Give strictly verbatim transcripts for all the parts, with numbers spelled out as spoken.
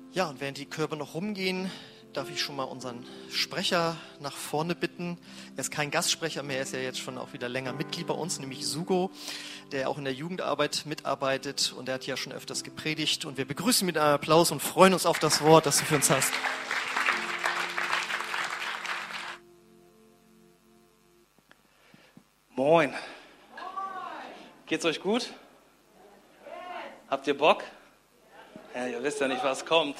Ja, und während die Körbe noch rumgehen, darf ich schon mal unseren Sprecher nach vorne bitten. Er ist kein Gastsprecher mehr, er ist ja jetzt schon auch wieder länger Mitglied bei uns, nämlich Sugo, der auch in der Jugendarbeit mitarbeitet und der hat ja schon öfters gepredigt. Und wir begrüßen mit einem Applaus und freuen uns auf das Wort, das du für uns hast. Moin. Geht's euch gut? Habt ihr Bock? Ja, ihr wisst ja nicht, was kommt.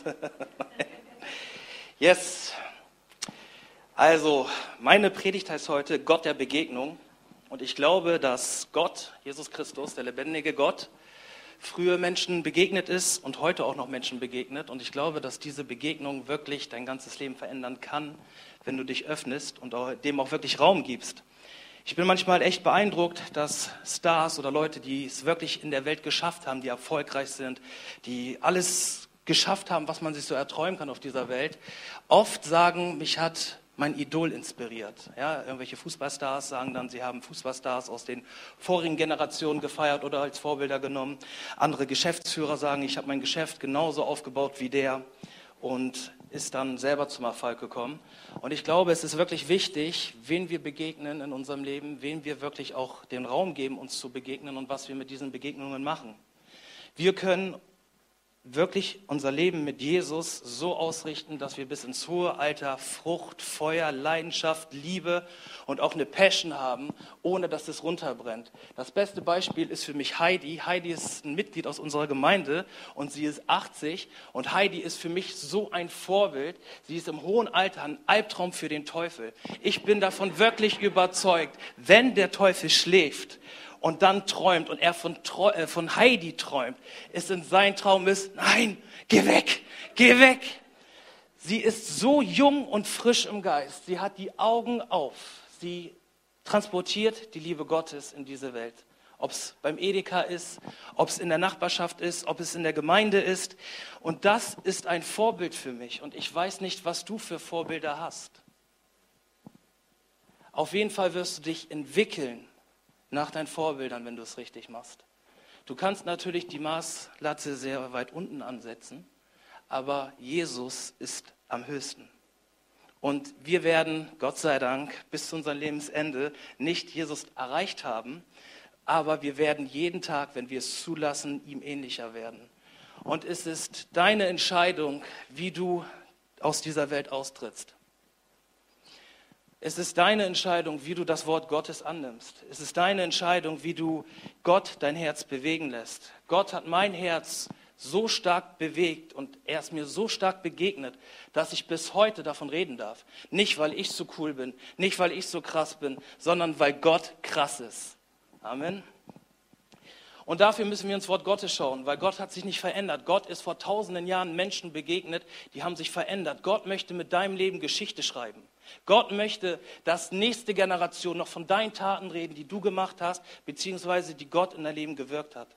Yes. Also, meine Predigt heißt heute Gott der Begegnung. Und ich glaube, dass Gott, Jesus Christus, der lebendige Gott, früher Menschen begegnet ist und heute auch noch Menschen begegnet. Und ich glaube, dass diese Begegnung wirklich dein ganzes Leben verändern kann, wenn du dich öffnest und dem auch wirklich Raum gibst. Ich bin manchmal echt beeindruckt, dass Stars oder Leute, die es wirklich in der Welt geschafft haben, die erfolgreich sind, die alles geschafft haben, was man sich so erträumen kann auf dieser Welt, oft sagen, mich hat mein Idol inspiriert. Ja, irgendwelche Fußballstars sagen dann, sie haben Fußballstars aus den vorigen Generationen gefeiert oder als Vorbilder genommen. Andere Geschäftsführer sagen, ich habe mein Geschäft genauso aufgebaut wie der und ist dann selber zum Erfolg gekommen. Und ich glaube, es ist wirklich wichtig, wen wir begegnen in unserem Leben, wen wir wirklich auch den Raum geben, uns zu begegnen und was wir mit diesen Begegnungen machen. Wir können wirklich unser Leben mit Jesus so ausrichten, dass wir bis ins hohe Alter Frucht, Feuer, Leidenschaft, Liebe und auch eine Passion haben, ohne dass es runterbrennt. Das beste Beispiel ist für mich Heidi. Heidi ist ein Mitglied aus unserer Gemeinde und sie ist achtzig und Heidi ist für mich so ein Vorbild. Sie ist im hohen Alter ein Albtraum für den Teufel. Ich bin davon wirklich überzeugt, wenn der Teufel schläft und dann träumt und er von, äh, von Heidi träumt, ist in sein Traum ist, nein, geh weg, geh weg. Sie ist so jung und frisch im Geist. Sie hat die Augen auf. Sie transportiert die Liebe Gottes in diese Welt. Ob es beim Edeka ist, ob es in der Nachbarschaft ist, ob es in der Gemeinde ist. Und das ist ein Vorbild für mich. Und ich weiß nicht, was du für Vorbilder hast. Auf jeden Fall wirst du dich entwickeln nach deinen Vorbildern, wenn du es richtig machst. Du kannst natürlich die Maßlatte sehr weit unten ansetzen, aber Jesus ist am höchsten. Und wir werden, Gott sei Dank, bis zu unserem Lebensende nicht Jesus erreicht haben, aber wir werden jeden Tag, wenn wir es zulassen, ihm ähnlicher werden. Und es ist deine Entscheidung, wie du aus dieser Welt austrittst. Es ist deine Entscheidung, wie du das Wort Gottes annimmst. Es ist deine Entscheidung, wie du Gott dein Herz bewegen lässt. Gott hat mein Herz so stark bewegt und er ist mir so stark begegnet, dass ich bis heute davon reden darf. Nicht, weil ich so cool bin, nicht, weil ich so krass bin, sondern weil Gott krass ist. Amen. Und dafür müssen wir ins Wort Gottes schauen, weil Gott hat sich nicht verändert. Gott ist vor tausenden Jahren Menschen begegnet, die haben sich verändert. Gott möchte mit deinem Leben Geschichte schreiben. Gott möchte, dass nächste Generation noch von deinen Taten reden, die du gemacht hast, beziehungsweise die Gott in dein Leben gewirkt hat.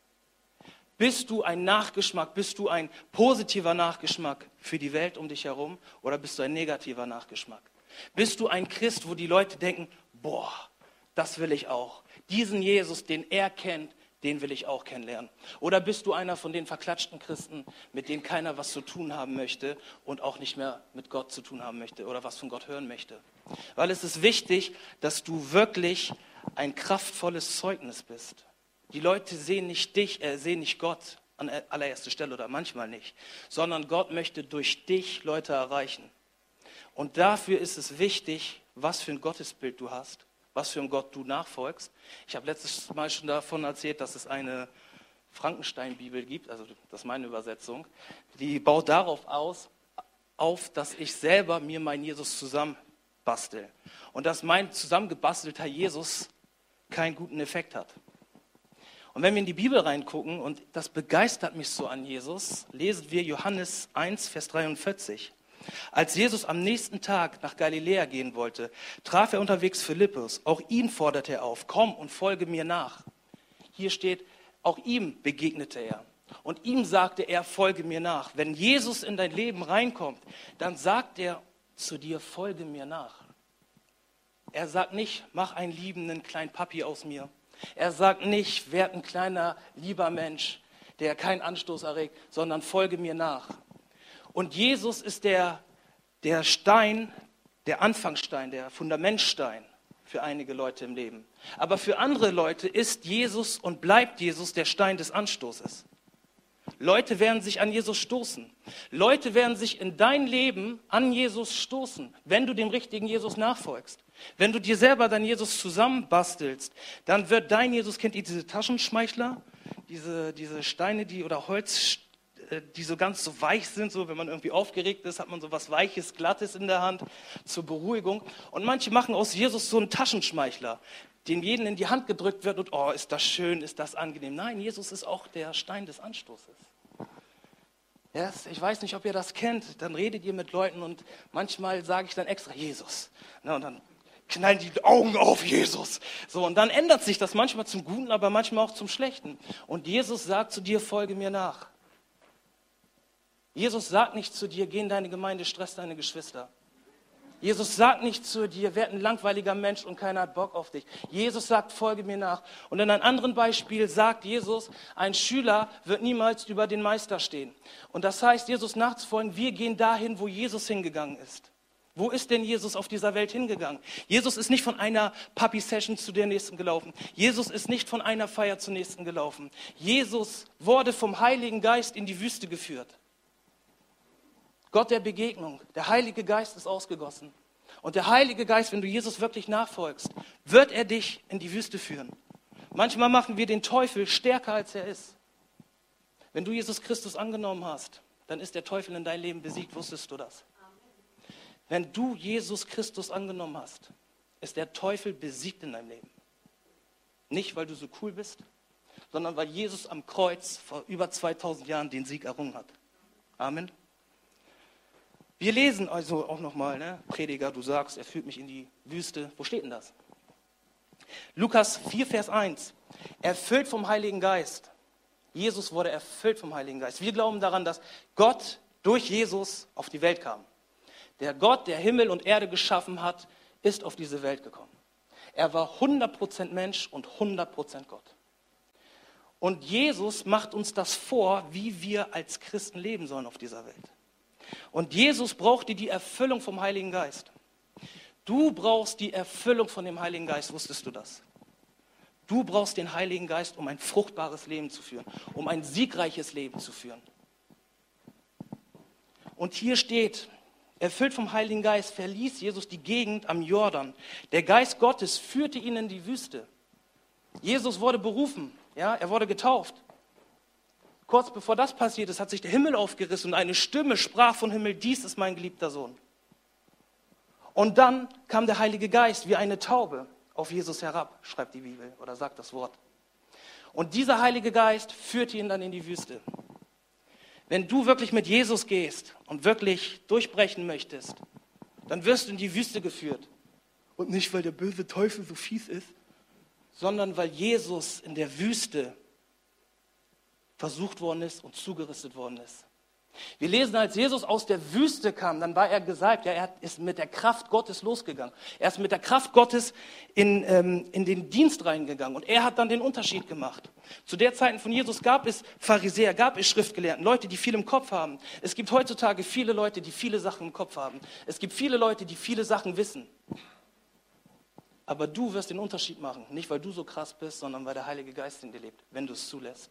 Bist du ein Nachgeschmack, bist du ein positiver Nachgeschmack für die Welt um dich herum oder bist du ein negativer Nachgeschmack? Bist du ein Christ, wo die Leute denken, boah, das will ich auch. Diesen Jesus, den er kennt, den will ich auch kennenlernen. Oder bist du einer von den verklatschten Christen, mit denen keiner was zu tun haben möchte und auch nicht mehr mit Gott zu tun haben möchte oder was von Gott hören möchte? Weil es ist wichtig, dass du wirklich ein kraftvolles Zeugnis bist. Die Leute sehen nicht dich, äh, sehen nicht Gott an allererster Stelle oder manchmal nicht, sondern Gott möchte durch dich Leute erreichen. Und dafür ist es wichtig, was für ein Gottesbild du hast, was für ein Gott du nachfolgst. Ich habe letztes Mal schon davon erzählt, dass es eine Frankenstein-Bibel gibt, also das ist meine Übersetzung, die baut darauf aus, auf, dass ich selber mir meinen Jesus zusammenbastel und dass mein zusammengebastelter Jesus keinen guten Effekt hat. Und wenn wir in die Bibel reingucken, und das begeistert mich so an Jesus, lesen wir Johannes eins, Vers dreiundvierzig. Als Jesus am nächsten Tag nach Galiläa gehen wollte, traf er unterwegs Philippus. Auch ihn forderte er auf, komm und folge mir nach. Hier steht, auch ihm begegnete er. Und ihm sagte er, folge mir nach. Wenn Jesus in dein Leben reinkommt, dann sagt er zu dir, folge mir nach. Er sagt nicht, mach einen liebenden kleinen Papi aus mir. Er sagt nicht, werd ein kleiner, lieber Mensch, der keinen Anstoß erregt, sondern folge mir nach. Und Jesus ist der, der Stein, der Anfangsstein, der Fundamentstein für einige Leute im Leben. Aber für andere Leute ist Jesus und bleibt Jesus der Stein des Anstoßes. Leute werden sich an Jesus stoßen. Leute werden sich in dein Leben an Jesus stoßen, wenn du dem richtigen Jesus nachfolgst. Wenn du dir selber dein Jesus zusammenbastelst, dann wird dein Jesus, kennt ihr diese Taschenschmeichler? Diese, diese Steine, die oder Holz, die so ganz so weich sind, so wenn man irgendwie aufgeregt ist, hat man so was Weiches, Glattes in der Hand zur Beruhigung. Und manche machen aus Jesus so einen Taschenschmeichler, dem jeden in die Hand gedrückt wird und oh, ist das schön, ist das angenehm. Nein, Jesus ist auch der Stein des Anstoßes. Yes, ich weiß nicht, ob ihr das kennt. Dann redet ihr mit Leuten und manchmal sage ich dann extra Jesus. Na, und dann knallen die Augen auf Jesus. So, und dann ändert sich das manchmal zum Guten, aber manchmal auch zum Schlechten. Und Jesus sagt zu dir, folge mir nach. Jesus sagt nicht zu dir, geh in deine Gemeinde, stress deine Geschwister. Jesus sagt nicht zu dir, werd ein langweiliger Mensch und keiner hat Bock auf dich. Jesus sagt, folge mir nach. Und in einem anderen Beispiel sagt Jesus, ein Schüler wird niemals über den Meister stehen. Und das heißt, Jesus nachzufolgen, wir gehen dahin, wo Jesus hingegangen ist. Wo ist denn Jesus auf dieser Welt hingegangen? Jesus ist nicht von einer Papi-Session zu der nächsten gelaufen. Jesus ist nicht von einer Feier zur nächsten gelaufen. Jesus wurde vom Heiligen Geist in die Wüste geführt. Gott der Begegnung, der Heilige Geist ist ausgegossen. Und der Heilige Geist, wenn du Jesus wirklich nachfolgst, wird er dich in die Wüste führen. Manchmal machen wir den Teufel stärker, als er ist. Wenn du Jesus Christus angenommen hast, dann ist der Teufel in dein Leben besiegt. Wusstest du das? Wenn du Jesus Christus angenommen hast, ist der Teufel besiegt in deinem Leben. Nicht, weil du so cool bist, sondern weil Jesus am Kreuz vor über zweitausend Jahren den Sieg errungen hat. Amen. Wir lesen also auch nochmal, ne? Prediger, du sagst, er führt mich in die Wüste. Wo steht denn das? Lukas vier, Vers eins. Erfüllt vom Heiligen Geist. Jesus wurde erfüllt vom Heiligen Geist. Wir glauben daran, dass Gott durch Jesus auf die Welt kam. Der Gott, der Himmel und Erde geschaffen hat, ist auf diese Welt gekommen. Er war hundert Prozent Mensch und hundert Prozent Gott. Und Jesus macht uns das vor, wie wir als Christen leben sollen auf dieser Welt. Und Jesus brauchte die Erfüllung vom Heiligen Geist. Du brauchst die Erfüllung von dem Heiligen Geist, wusstest du das? Du brauchst den Heiligen Geist, um ein fruchtbares Leben zu führen, um ein siegreiches Leben zu führen. Und hier steht, erfüllt vom Heiligen Geist, verließ Jesus die Gegend am Jordan. Der Geist Gottes führte ihn in die Wüste. Jesus wurde berufen, ja, er wurde getauft. Kurz bevor das passiert ist, hat sich der Himmel aufgerissen und eine Stimme sprach vom Himmel, dies ist mein geliebter Sohn. Und dann kam der Heilige Geist wie eine Taube auf Jesus herab, schreibt die Bibel oder sagt das Wort. Und dieser Heilige Geist führte ihn dann in die Wüste. Wenn du wirklich mit Jesus gehst und wirklich durchbrechen möchtest, dann wirst du in die Wüste geführt. Und nicht, weil der böse Teufel so fies ist, sondern weil Jesus in der Wüste versucht worden ist und zugerüstet worden ist. Wir lesen, als Jesus aus der Wüste kam, dann war er gesalbt. Ja, er ist mit der Kraft Gottes losgegangen. Er ist mit der Kraft Gottes in, ähm, in den Dienst reingegangen. Und er hat dann den Unterschied gemacht. Zu der Zeit von Jesus gab es Pharisäer, gab es Schriftgelehrten, Leute, die viel im Kopf haben. Es gibt heutzutage viele Leute, die viele Sachen im Kopf haben. Es gibt viele Leute, die viele Sachen wissen. Aber du wirst den Unterschied machen. Nicht, weil du so krass bist, sondern weil der Heilige Geist in dir lebt, wenn du es zulässt.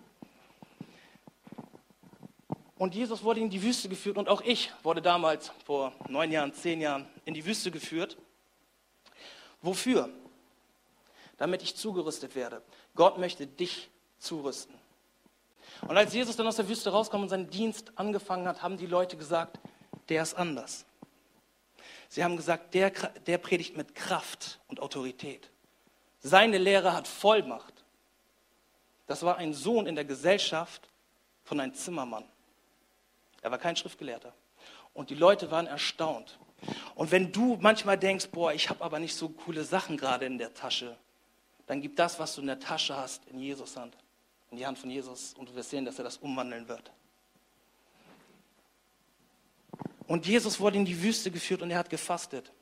Und Jesus wurde in die Wüste geführt und auch ich wurde damals vor neun Jahren, zehn Jahren in die Wüste geführt. Wofür? Damit ich zugerüstet werde. Gott möchte dich zurüsten. Und als Jesus dann aus der Wüste rauskam und seinen Dienst angefangen hat, haben die Leute gesagt, der ist anders. Sie haben gesagt, der, der predigt mit Kraft und Autorität. Seine Lehre hat Vollmacht. Das war ein Sohn in der Gesellschaft von einem Zimmermann. Er war kein Schriftgelehrter. Und die Leute waren erstaunt. Und wenn du manchmal denkst, boah, ich habe aber nicht so coole Sachen gerade in der Tasche, dann gib das, was du in der Tasche hast, in Jesus' Hand. In die Hand von Jesus. Und du wirst sehen, dass er das umwandeln wird. Und Jesus wurde in die Wüste geführt und er hat gefastet.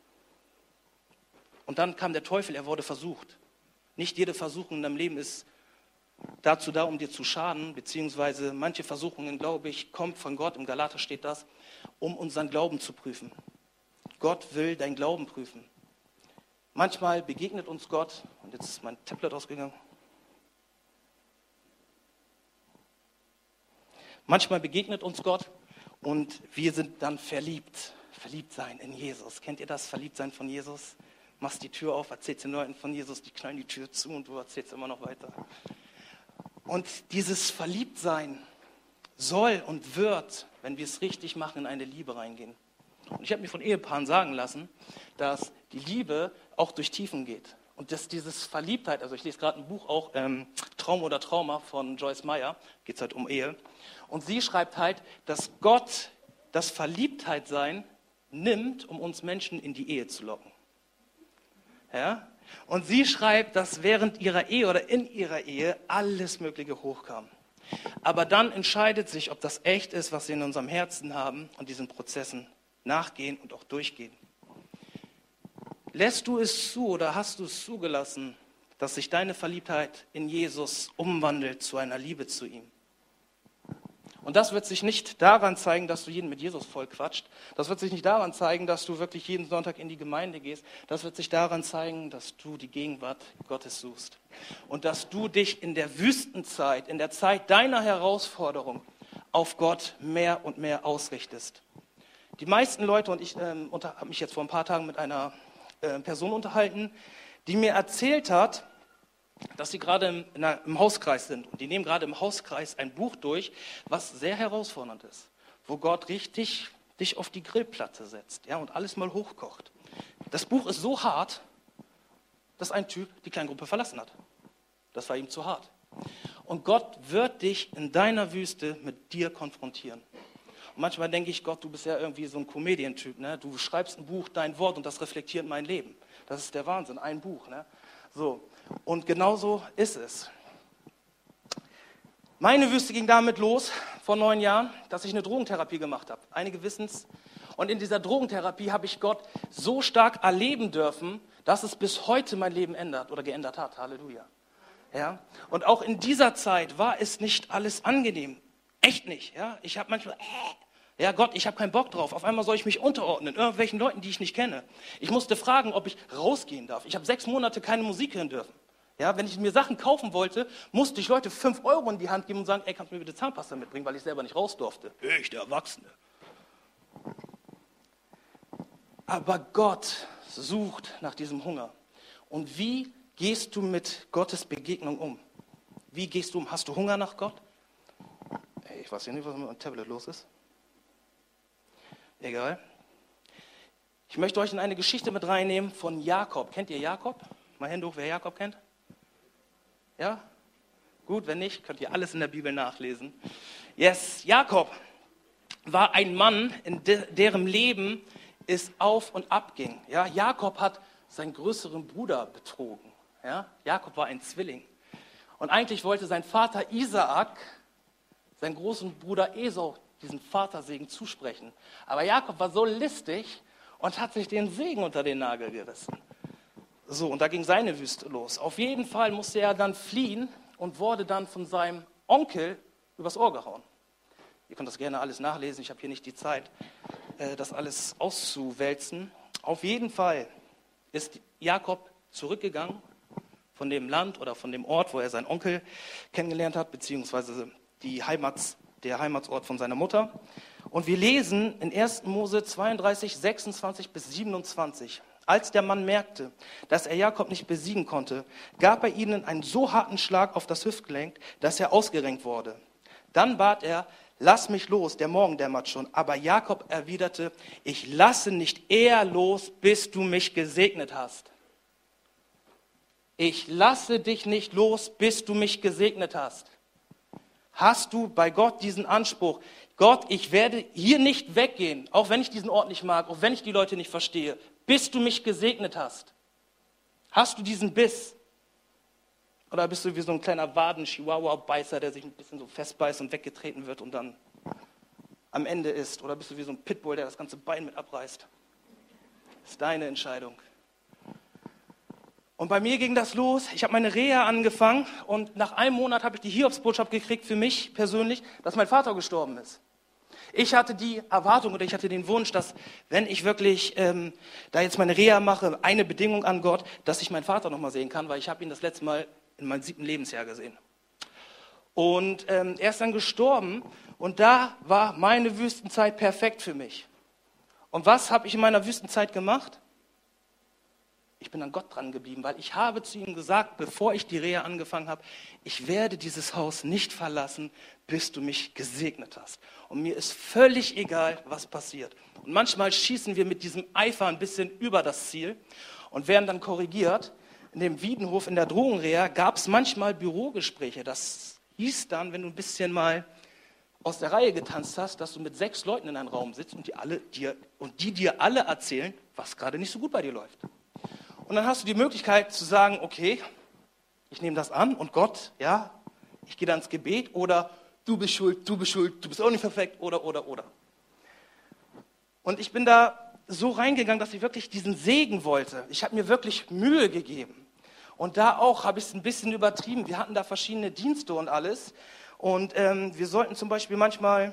Und dann kam der Teufel, er wurde versucht. Nicht jede Versuchung in deinem Leben ist dazu da, um dir zu schaden, beziehungsweise manche Versuchungen, glaube ich, kommt von Gott, im Galater steht das, um unseren Glauben zu prüfen. Gott will dein Glauben prüfen. Manchmal begegnet uns Gott, und jetzt ist mein Tablet ausgegangen. Manchmal begegnet uns Gott und wir sind dann verliebt. Verliebt sein in Jesus. Kennt ihr das? Verliebt sein von Jesus? Machst die Tür auf, erzählst den Leuten von Jesus, die knallen die Tür zu und du erzählst immer noch weiter. Und dieses Verliebtsein soll und wird, wenn wir es richtig machen, in eine Liebe reingehen. Und ich habe mir von Ehepaaren sagen lassen, dass die Liebe auch durch Tiefen geht. Und dass dieses Verliebtheit, also ich lese gerade ein Buch auch, ähm, Traum oder Trauma von Joyce Meyer, geht es halt um Ehe. Und sie schreibt halt, dass Gott das Verliebtheitsein nimmt, um uns Menschen in die Ehe zu locken. Ja? Und sie schreibt, dass während ihrer Ehe oder in ihrer Ehe alles Mögliche hochkam. Aber dann entscheidet sich, ob das echt ist, was wir in unserem Herzen haben und diesen Prozessen nachgehen und auch durchgehen. Lässt du es zu oder hast du es zugelassen, dass sich deine Verliebtheit in Jesus umwandelt zu einer Liebe zu ihm? Und das wird sich nicht daran zeigen, dass du jeden mit Jesus vollquatscht. Das wird sich nicht daran zeigen, dass du wirklich jeden Sonntag in die Gemeinde gehst. Das wird sich daran zeigen, dass du die Gegenwart Gottes suchst. Und dass du dich in der Wüstenzeit, in der Zeit deiner Herausforderung auf Gott mehr und mehr ausrichtest. Die meisten Leute, und ich ähm, habe mich jetzt vor ein paar Tagen mit einer äh, Person unterhalten, die mir erzählt hat, dass sie gerade im, in einer, im Hauskreis sind. Und die nehmen gerade im Hauskreis ein Buch durch, was sehr herausfordernd ist. Wo Gott richtig dich auf die Grillplatte setzt, ja, und alles mal hochkocht. Das Buch ist so hart, dass ein Typ die Kleingruppe verlassen hat. Das war ihm zu hart. Und Gott wird dich in deiner Wüste mit dir konfrontieren. Und manchmal denke ich, Gott, du bist ja irgendwie so ein Comedian-Typ. Ne? Du schreibst ein Buch, dein Wort, und das reflektiert mein Leben. Das ist der Wahnsinn, ein Buch. Ne? So. Und genauso ist es. Meine Wüste ging damit los, vor neun Jahren, dass ich eine Drogentherapie gemacht habe. Einige wissen es. Und in dieser Drogentherapie habe ich Gott so stark erleben dürfen, dass es bis heute mein Leben ändert oder geändert hat. Halleluja. Ja? Und auch in dieser Zeit war es nicht alles angenehm. Echt nicht. Ja? Ich habe manchmal... Äh, Ja, Gott, ich habe keinen Bock drauf. Auf einmal soll ich mich unterordnen, irgendwelchen Leuten, die ich nicht kenne. Ich musste fragen, ob ich rausgehen darf. Ich habe sechs Monate keine Musik hören dürfen. Ja, wenn ich mir Sachen kaufen wollte, musste ich Leute fünf Euro in die Hand geben und sagen, ey, kannst du mir bitte Zahnpasta mitbringen, weil ich selber nicht raus durfte. Ich, der Erwachsene. Aber Gott sucht nach diesem Hunger. Und wie gehst du mit Gottes Begegnung um? Wie gehst du um? Hast du Hunger nach Gott? Ey, ich weiß ja nicht, was mit meinem Tablet los ist. Egal. Ich möchte euch in eine Geschichte mit reinnehmen von Jakob. Kennt ihr Jakob? Mal Hände hoch, wer Jakob kennt? Ja? Gut, wenn nicht, könnt ihr alles in der Bibel nachlesen. Yes, Jakob war ein Mann, in de- deren Leben es auf und ab ging. Ja? Jakob hat seinen größeren Bruder betrogen. Ja? Jakob war ein Zwilling. Und eigentlich wollte sein Vater Isaak seinen großen Bruder Esau diesen Vatersegen zusprechen. Aber Jakob war so listig und hat sich den Segen unter den Nagel gerissen. So, und da ging seine Wüste los. Auf jeden Fall musste er dann fliehen und wurde dann von seinem Onkel übers Ohr gehauen. Ihr könnt das gerne alles nachlesen, ich habe hier nicht die Zeit, das alles auszuwälzen. Auf jeden Fall ist Jakob zurückgegangen von dem Land oder von dem Ort, wo er seinen Onkel kennengelernt hat, beziehungsweise die Heimats, der Heimatsort von seiner Mutter. Und wir lesen in ersten Mose zweiunddreißig, sechsundzwanzig bis siebenundzwanzig. Als der Mann merkte, dass er Jakob nicht besiegen konnte, gab er ihnen einen so harten Schlag auf das Hüftgelenk, dass er ausgerenkt wurde. Dann bat er, lass mich los, der Morgen dämmert schon. Aber Jakob erwiderte, ich lasse nicht eher los, bis du mich gesegnet hast. Ich lasse dich nicht los, bis du mich gesegnet hast. Hast du bei Gott diesen Anspruch, Gott, ich werde hier nicht weggehen, auch wenn ich diesen Ort nicht mag, auch wenn ich die Leute nicht verstehe, bis du mich gesegnet hast? Hast du diesen Biss? Oder bist du wie so ein kleiner Waden-Chihuahua-Beißer, der sich ein bisschen so festbeißt und weggetreten wird und dann am Ende ist? Oder bist du wie so ein Pitbull, der das ganze Bein mit abreißt? Das ist deine Entscheidung. Und bei mir ging das los. Ich habe meine Reha angefangen und nach einem Monat habe ich die Hiobsbotschaft gekriegt für mich persönlich, dass mein Vater gestorben ist. Ich hatte die Erwartung oder ich hatte den Wunsch, dass wenn ich wirklich ähm, da jetzt meine Reha mache, eine Bedingung an Gott, dass ich meinen Vater nochmal sehen kann, weil ich habe ihn das letzte Mal in meinem siebten Lebensjahr gesehen. Und ähm, er ist dann gestorben und da war meine Wüstenzeit perfekt für mich. Und was habe ich in meiner Wüstenzeit gemacht? Ich bin an Gott dran geblieben, weil ich habe zu ihm gesagt, bevor ich die Reha angefangen habe, ich werde dieses Haus nicht verlassen, bis du mich gesegnet hast. Und mir ist völlig egal, was passiert. Und manchmal schießen wir mit diesem Eifer ein bisschen über das Ziel und werden dann korrigiert. In dem Wiedenhof in der Drogenreha gab es manchmal Bürogespräche. Das hieß dann, wenn du ein bisschen mal aus der Reihe getanzt hast, dass du mit sechs Leuten in einem Raum sitzt und die, alle dir, und die dir alle erzählen, was gerade nicht so gut bei dir läuft. Und dann hast du die Möglichkeit zu sagen, okay, ich nehme das an und Gott, ja, ich gehe dann ins Gebet oder du bist schuld, du bist schuld, du bist auch nicht perfekt oder, oder, oder. Und ich bin da so reingegangen, dass ich wirklich diesen Segen wollte. Ich habe mir wirklich Mühe gegeben. Und da auch habe ich es ein bisschen übertrieben. Wir hatten da verschiedene Dienste und alles. Und ähm, wir sollten zum Beispiel manchmal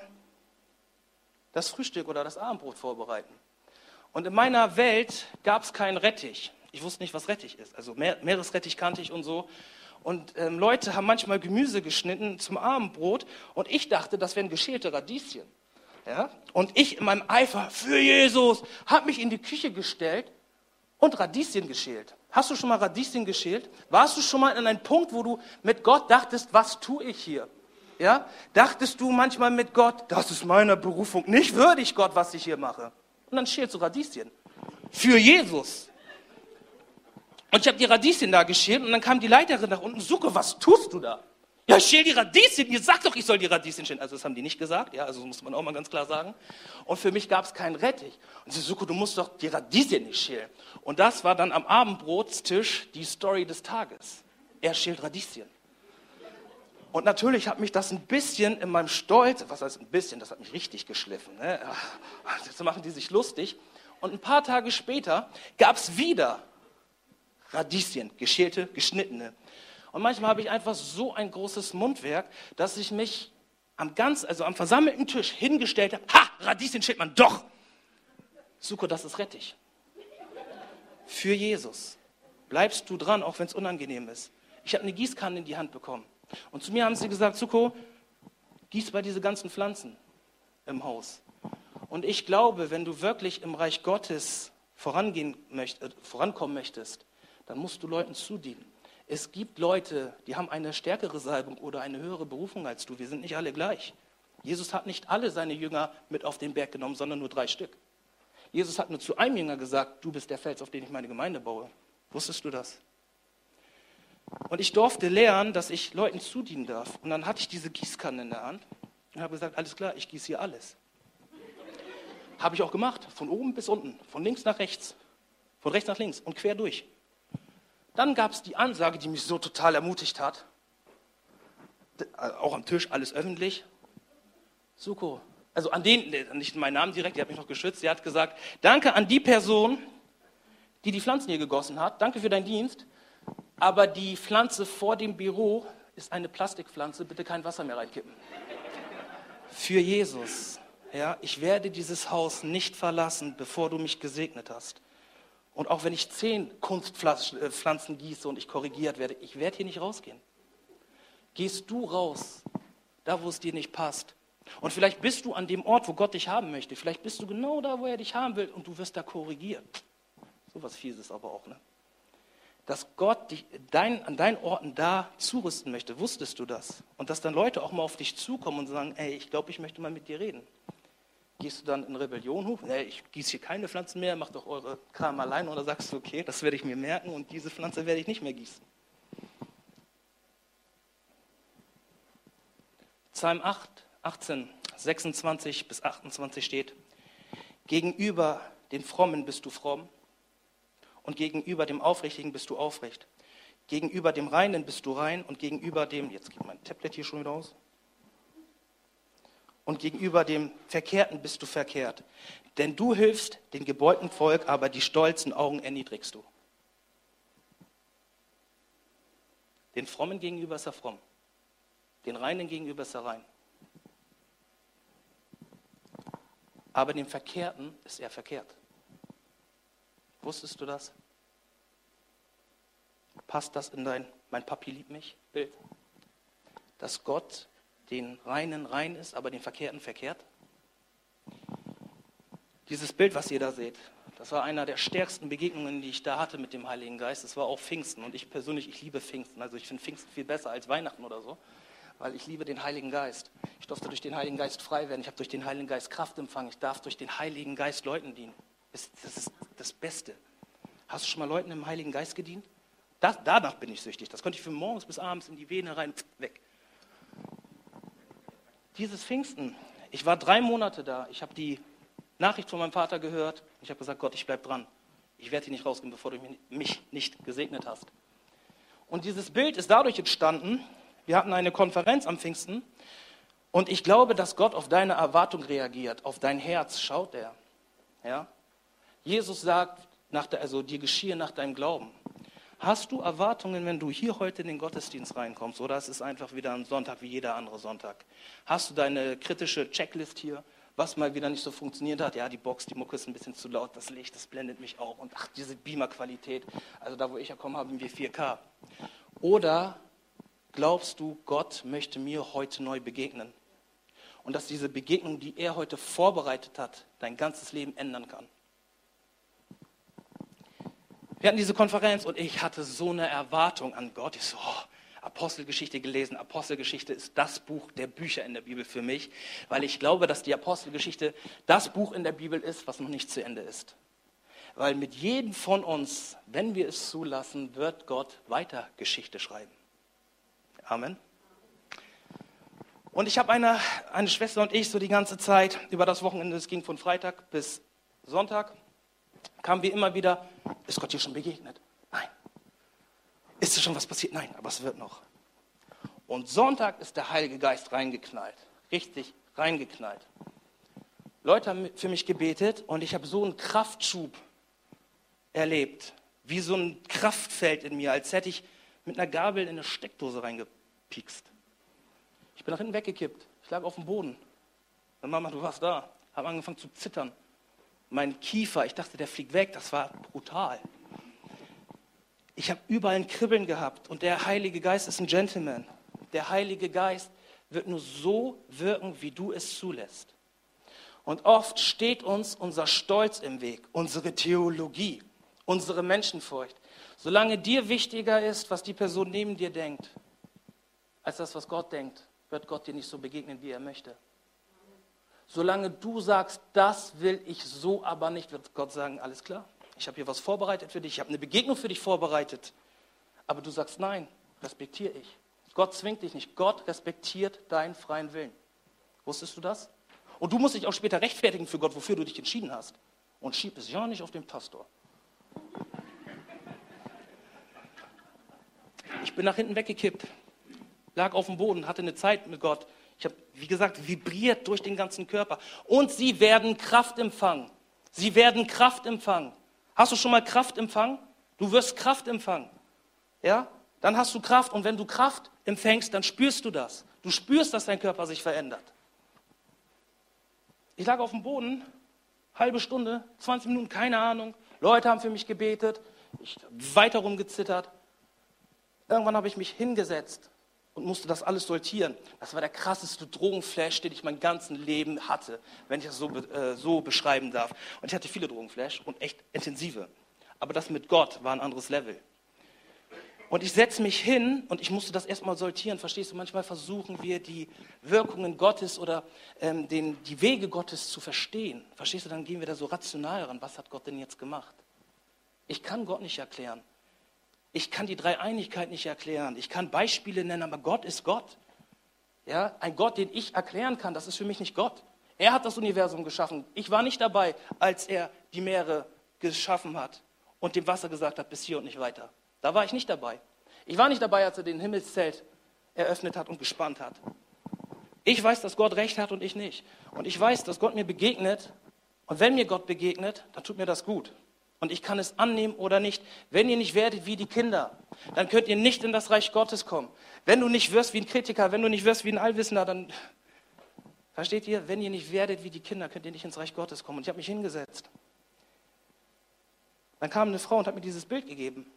das Frühstück oder das Abendbrot vorbereiten. Und in meiner Welt gab es keinen Rettich. Ich wusste nicht, was Rettich ist. Also Meer, Meeresrettich kannte ich und so. Und ähm, Leute haben manchmal Gemüse geschnitten zum Abendbrot. Und ich dachte, das wären geschälte Radieschen. Ja? Und ich in meinem Eifer für Jesus habe mich in die Küche gestellt und Radieschen geschält. Hast du schon mal Radieschen geschält? Warst du schon mal an einem Punkt, wo du mit Gott dachtest, was tue ich hier? Ja? Dachtest du manchmal mit Gott, das ist meiner Berufung nicht würdig, Gott, was ich hier mache? Und dann schälst du Radieschen. Für Jesus. Und ich habe die Radieschen da geschält und dann kam die Leiterin nach unten, Sucke, was tust du da? Ja, ich schäl die Radieschen, ihr sagt doch, ich soll die Radieschen schälen. Also das haben die nicht gesagt, ja, also das muss man auch mal ganz klar sagen. Und für mich gab es keinen Rettich. Und sie so, Sucke, du musst doch die Radieschen nicht schälen. Und das war dann am Abendbrotstisch die Story des Tages. Er schält Radieschen. Und natürlich hat mich das ein bisschen in meinem Stolz, was heißt ein bisschen, das hat mich richtig geschliffen. Ne? Jetzt machen die sich lustig. Und ein paar Tage später gab es wieder Radieschen, geschälte, geschnittene. Und manchmal habe ich einfach so ein großes Mundwerk, dass ich mich am ganz, also am versammelten Tisch hingestellt habe. Ha, Radieschen schält man doch. Suko, das ist Rettich. Für Jesus bleibst du dran, auch wenn es unangenehm ist. Ich habe eine Gießkanne in die Hand bekommen. Und zu mir haben sie gesagt, Suko, gieß bei diese ganzen Pflanzen im Haus. Und ich glaube, wenn du wirklich im Reich Gottes vorangehen möcht, äh, vorankommen möchtest, dann musst du Leuten zudienen. Es gibt Leute, die haben eine stärkere Salbung oder eine höhere Berufung als du. Wir sind nicht alle gleich. Jesus hat nicht alle seine Jünger mit auf den Berg genommen, sondern nur drei Stück. Jesus hat nur zu einem Jünger gesagt, du bist der Fels, auf den ich meine Gemeinde baue. Wusstest du das? Und ich durfte lernen, dass ich Leuten zudienen darf. Und dann hatte ich diese Gießkanne in der Hand und habe gesagt, alles klar, ich gieße hier alles. Habe ich auch gemacht, von oben bis unten, von links nach rechts, von rechts nach links und quer durch. Dann gab es die Ansage, die mich so total ermutigt hat, auch am Tisch, alles öffentlich. Suko, also an den, nicht meinen Namen direkt, die hat mich noch geschützt, sie hat gesagt, danke an die Person, die die Pflanzen hier gegossen hat, danke für deinen Dienst, aber die Pflanze vor dem Büro ist eine Plastikpflanze, bitte kein Wasser mehr reinkippen. Für Jesus, ja, ich werde dieses Haus nicht verlassen, bevor du mich gesegnet hast. Und auch wenn ich zehn Kunstpflanzen gieße und ich korrigiert werde, ich werde hier nicht rausgehen. Gehst du raus, da wo es dir nicht passt. Und vielleicht bist du an dem Ort, wo Gott dich haben möchte. Vielleicht bist du genau da, wo er dich haben will und du wirst da korrigiert. So was Fieses aber auch, ne? Dass Gott dich dein, an deinen Orten da zurüsten möchte. Wusstest du das? Und dass dann Leute auch mal auf dich zukommen und sagen, ey, ich glaube, ich möchte mal mit dir reden. Gehst du dann in Rebellion hoch? Nee, ich gieße hier keine Pflanzen mehr, macht doch eure Kram allein. Oder sagst du, okay, das werde ich mir merken und diese Pflanze werde ich nicht mehr gießen. Psalm acht, achtzehn, sechsundzwanzig bis achtundzwanzig steht, gegenüber den Frommen bist du fromm und gegenüber dem Aufrichtigen bist du aufrecht. Gegenüber dem Reinen bist du rein und gegenüber dem, jetzt geht mein Tablet hier schon wieder aus, und gegenüber dem Verkehrten bist du verkehrt. Denn du hilfst dem gebeugten Volk, aber die stolzen Augen erniedrigst du. Den Frommen gegenüber ist er fromm. Den Reinen gegenüber ist er rein. Aber dem Verkehrten ist er verkehrt. Wusstest du das? Passt das in dein mein Papi liebt mich Bild? Dass Gott den Reinen rein ist, aber den Verkehrten verkehrt? Dieses Bild, was ihr da seht, das war einer der stärksten Begegnungen, die ich da hatte mit dem Heiligen Geist. Das war auch Pfingsten und ich persönlich, ich liebe Pfingsten. Also ich finde Pfingsten viel besser als Weihnachten oder so, weil ich liebe den Heiligen Geist. Ich durfte durch den Heiligen Geist frei werden. Ich habe durch den Heiligen Geist Kraft empfangen. Ich darf durch den Heiligen Geist Leuten dienen. Das ist das Beste. Hast du schon mal Leuten im Heiligen Geist gedient? Das, danach bin ich süchtig. Das konnte ich von morgens bis abends in die Vene rein, weg. Dieses Pfingsten, ich war drei Monate da. Ich habe die Nachricht von meinem Vater gehört. Ich habe gesagt, Gott, ich bleib dran. Ich werde hier nicht rausgehen, bevor du mich nicht gesegnet hast. Und dieses Bild ist dadurch entstanden, wir hatten eine Konferenz am Pfingsten und ich glaube, dass Gott auf deine Erwartung reagiert, auf dein Herz schaut er. Ja? Jesus sagt, nach der, also dir geschehe nach deinem Glauben. Hast du Erwartungen, wenn du hier heute in den Gottesdienst reinkommst, oder es ist einfach wieder ein Sonntag wie jeder andere Sonntag? Hast du deine kritische Checklist hier, was mal wieder nicht so funktioniert hat? Ja, die Box, die Mucke ist ein bisschen zu laut, das Licht, das blendet mich auch. Und ach, diese Beamer-Qualität, also da, wo ich herkomme, haben wir vier K. Oder glaubst du, Gott möchte mir heute neu begegnen? Und dass diese Begegnung, die er heute vorbereitet hat, dein ganzes Leben ändern kann? Wir hatten diese Konferenz und ich hatte so eine Erwartung an Gott. Ich so, oh, Apostelgeschichte gelesen. Apostelgeschichte ist das Buch der Bücher in der Bibel für mich, weil ich glaube, dass die Apostelgeschichte das Buch in der Bibel ist, was noch nicht zu Ende ist. Weil mit jedem von uns, wenn wir es zulassen, wird Gott weiter Geschichte schreiben. Amen. Und ich habe eine, eine Schwester und ich so die ganze Zeit über das Wochenende, es ging von Freitag bis Sonntag, kamen wir immer wieder, ist Gott dir schon begegnet? Nein. Ist dir schon was passiert? Nein, aber es wird noch. Und Sonntag ist der Heilige Geist reingeknallt, richtig reingeknallt. Leute haben für mich gebetet und ich habe so einen Kraftschub erlebt, wie so ein Kraftfeld in mir, als hätte ich mit einer Gabel in eine Steckdose reingepikst. Ich bin nach hinten weggekippt, ich lag auf dem Boden. Und Mama, du warst da, habe angefangen zu zittern. Mein Kiefer, ich dachte, der fliegt weg, das war brutal. Ich habe überall ein Kribbeln gehabt und der Heilige Geist ist ein Gentleman. Der Heilige Geist wird nur so wirken, wie du es zulässt. Und oft steht uns unser Stolz im Weg, unsere Theologie, unsere Menschenfurcht. Solange dir wichtiger ist, was die Person neben dir denkt, als das, was Gott denkt, wird Gott dir nicht so begegnen, wie er möchte. Solange du sagst, das will ich so aber nicht, wird Gott sagen, alles klar, ich habe hier was vorbereitet für dich, ich habe eine Begegnung für dich vorbereitet. Aber du sagst, nein, respektiere ich. Gott zwingt dich nicht, Gott respektiert deinen freien Willen. Wusstest du das? Und du musst dich auch später rechtfertigen für Gott, wofür du dich entschieden hast. Und schieb es ja nicht auf den Pastor. Ich bin nach hinten weggekippt, lag auf dem Boden, hatte eine Zeit mit Gott. Ich habe, wie gesagt, vibriert durch den ganzen Körper. Und sie werden Kraft empfangen. Sie werden Kraft empfangen. Hast du schon mal Kraft empfangen? Du wirst Kraft empfangen. Ja? Dann hast du Kraft. Und wenn du Kraft empfängst, dann spürst du das. Du spürst, dass dein Körper sich verändert. Ich lag auf dem Boden, halbe Stunde, zwanzig Minuten, keine Ahnung. Leute haben für mich gebetet. Ich habe weiter rumgezittert. Irgendwann habe ich mich hingesetzt und musste das alles sortieren. Das war der krasseste Drogenflash, den ich mein ganzes Leben hatte, wenn ich das so, äh, so beschreiben darf. Und ich hatte viele Drogenflash und echt intensive. Aber das mit Gott war ein anderes Level. Und ich setze mich hin und ich musste das erstmal sortieren. Verstehst du, manchmal versuchen wir die Wirkungen Gottes oder ähm, den, die Wege Gottes zu verstehen. Verstehst du, dann gehen wir da so rational ran. Was hat Gott denn jetzt gemacht? Ich kann Gott nicht erklären. Ich kann die Dreieinigkeit nicht erklären. Ich kann Beispiele nennen, aber Gott ist Gott. Ja, ein Gott, den ich erklären kann, das ist für mich nicht Gott. Er hat das Universum geschaffen. Ich war nicht dabei, als er die Meere geschaffen hat und dem Wasser gesagt hat, bis hier und nicht weiter. Da war ich nicht dabei. Ich war nicht dabei, als er den Himmelszelt eröffnet hat und gespannt hat. Ich weiß, dass Gott recht hat und ich nicht. Und ich weiß, dass Gott mir begegnet. Und wenn mir Gott begegnet, dann tut mir das gut. Und und ich kann es annehmen oder nicht. Wenn ihr nicht werdet wie die Kinder, dann könnt ihr nicht in das Reich Gottes kommen. Wenn du nicht wirst wie ein Kritiker, wenn du nicht wirst wie ein Allwissender, dann, versteht ihr, wenn ihr nicht werdet wie die Kinder, könnt ihr nicht ins Reich Gottes kommen. Und ich habe mich hingesetzt. Dann kam eine Frau und hat mir dieses Bild gegeben.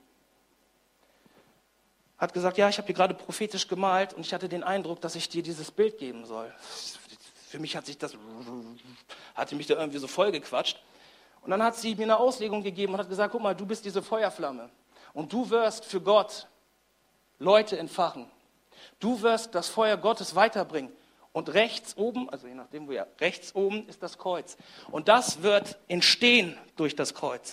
Hat gesagt, ja, ich habe dir gerade prophetisch gemalt und ich hatte den Eindruck, dass ich dir dieses Bild geben soll. Für mich hat sich das, hatte mich da irgendwie so vollgequatscht. Und dann hat sie mir eine Auslegung gegeben und hat gesagt, guck mal, du bist diese Feuerflamme und du wirst für Gott Leute entfachen. Du wirst das Feuer Gottes weiterbringen. Und rechts oben, also je nachdem, wo ihr, rechts oben ist das Kreuz. Und das wird entstehen durch das Kreuz.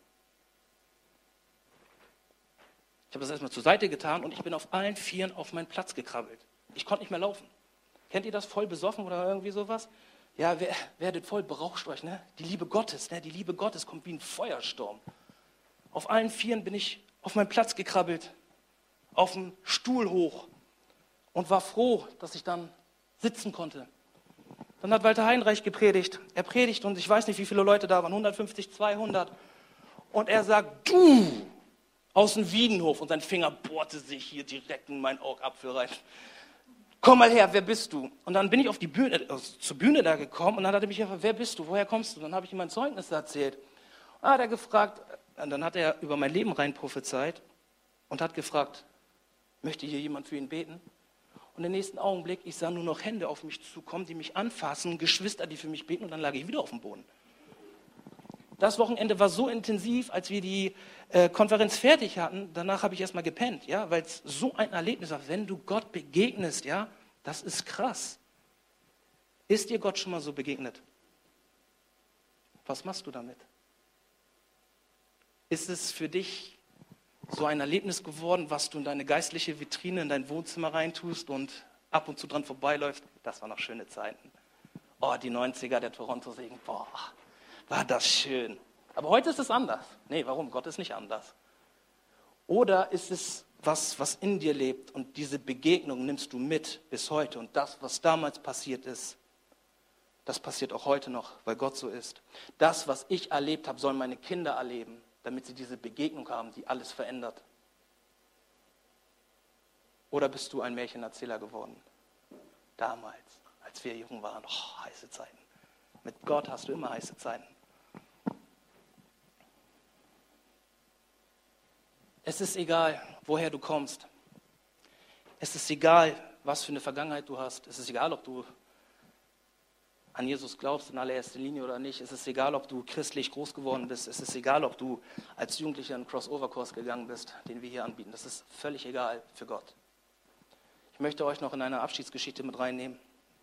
Ich habe das erstmal zur Seite getan und ich bin auf allen Vieren auf meinen Platz gekrabbelt. Ich konnte nicht mehr laufen. Kennt ihr das? Voll besoffen oder irgendwie sowas? Ja, wer, werdet voll berauscht euch, ne? Die Liebe Gottes, ne? Die Liebe Gottes kommt wie ein Feuersturm. Auf allen Vieren bin ich auf meinen Platz gekrabbelt, auf den Stuhl hoch und war froh, dass ich dann sitzen konnte. Dann hat Walter Heinreich gepredigt. Er predigt und ich weiß nicht, wie viele Leute da waren, hundertfünfzig, zweihundert. Und er sagt, du, aus dem Wiedenhof. Und sein Finger bohrte sich hier direkt in meinen Augapfel rein. Komm mal her, wer bist du? Und dann bin ich auf die Bühne, äh, zur Bühne da gekommen und dann hat er mich gefragt, wer bist du, woher kommst du? Dann habe ich ihm mein Zeugnis erzählt. Und dann hat er gefragt, und dann hat er über mein Leben rein prophezeit und hat gefragt, möchte hier jemand für ihn beten? Und im nächsten Augenblick, ich sah nur noch Hände auf mich zukommen, die mich anfassen, Geschwister, die für mich beten und dann lag ich wieder auf dem Boden. Das Wochenende war so intensiv, als wir die äh, Konferenz fertig hatten, danach habe ich erstmal gepennt, ja, weil es so ein Erlebnis war. Wenn du Gott begegnest, ja, das ist krass. Ist dir Gott schon mal so begegnet? Was machst du damit? Ist es für dich so ein Erlebnis geworden, was du in deine geistliche Vitrine, in dein Wohnzimmer reintust und ab und zu dran vorbeiläufst? Das waren noch schöne Zeiten. Oh, die neunziger, der Toronto-Segen, boah. War das schön. Aber heute ist es anders. Nee, warum? Gott ist nicht anders. Oder ist es was, was in dir lebt und diese Begegnung nimmst du mit bis heute und das, was damals passiert ist, das passiert auch heute noch, weil Gott so ist. Das, was ich erlebt habe, sollen meine Kinder erleben, damit sie diese Begegnung haben, die alles verändert. Oder bist du ein Märchenerzähler geworden? Damals, als wir jung waren, oh, heiße Zeiten. Mit Gott hast du immer heiße Zeiten. Es ist egal, woher du kommst. Es ist egal, was für eine Vergangenheit du hast. Es ist egal, ob du an Jesus glaubst in allererster Linie oder nicht. Es ist egal, ob du christlich groß geworden bist. Es ist egal, ob du als Jugendlicher in einen Crossover-Kurs gegangen bist, den wir hier anbieten. Das ist völlig egal für Gott. Ich möchte euch noch in eine Abschiedsgeschichte mit reinnehmen.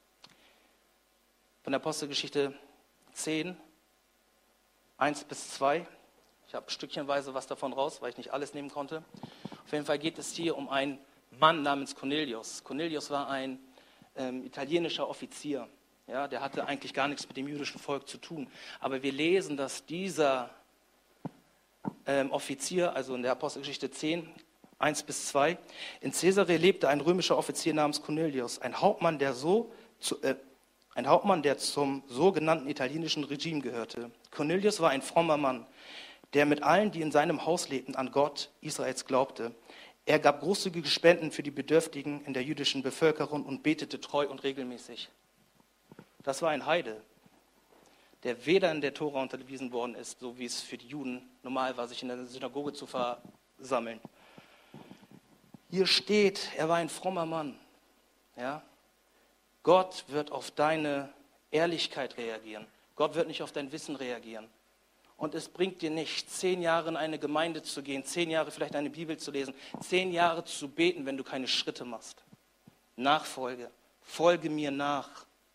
Von der Apostelgeschichte zehn, eins bis zwei. Ich habe stückchenweise was davon raus, weil ich nicht alles nehmen konnte. Auf jeden Fall geht es hier um einen Mann namens Cornelius. Cornelius war ein ähm, italienischer Offizier. Ja, der hatte eigentlich gar nichts mit dem jüdischen Volk zu tun. Aber wir lesen, dass dieser ähm, Offizier, also in der Apostelgeschichte zehn, eins bis zwei, in Caesarea lebte ein römischer Offizier namens Cornelius, ein Hauptmann, der so zu, äh, ein Hauptmann, der zum sogenannten italienischen Regime gehörte. Cornelius war ein frommer Mann, der mit allen, die in seinem Haus lebten, an Gott Israels glaubte. Er gab großzügige Spenden für die Bedürftigen in der jüdischen Bevölkerung und betete treu und regelmäßig. Das war ein Heide, der weder in der Tora unterwiesen worden ist, so wie es für die Juden normal war, sich in der Synagoge zu versammeln. Hier steht, er war ein frommer Mann. Ja? Gott wird auf deine Ehrlichkeit reagieren. Gott wird nicht auf dein Wissen reagieren. Und es bringt dir nicht, zehn Jahre in eine Gemeinde zu gehen, zehn Jahre vielleicht eine Bibel zu lesen, zehn Jahre zu beten, wenn du keine Schritte machst. Nachfolge, folge mir nach.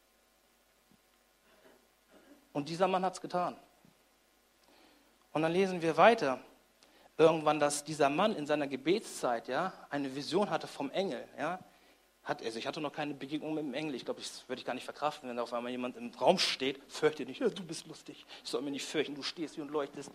Und dieser Mann hat es getan. Und dann lesen wir weiter, irgendwann, dass dieser Mann in seiner Gebetszeit ja, eine Vision hatte vom Engel. Ja. Hat, also ich hatte noch keine Begegnung mit dem Engel. Ich glaube, das würde ich gar nicht verkraften, wenn da auf einmal jemand im Raum steht. Fürchte dich, ja, du bist lustig. Ich soll mich nicht fürchten, du stehst hier und leuchtest.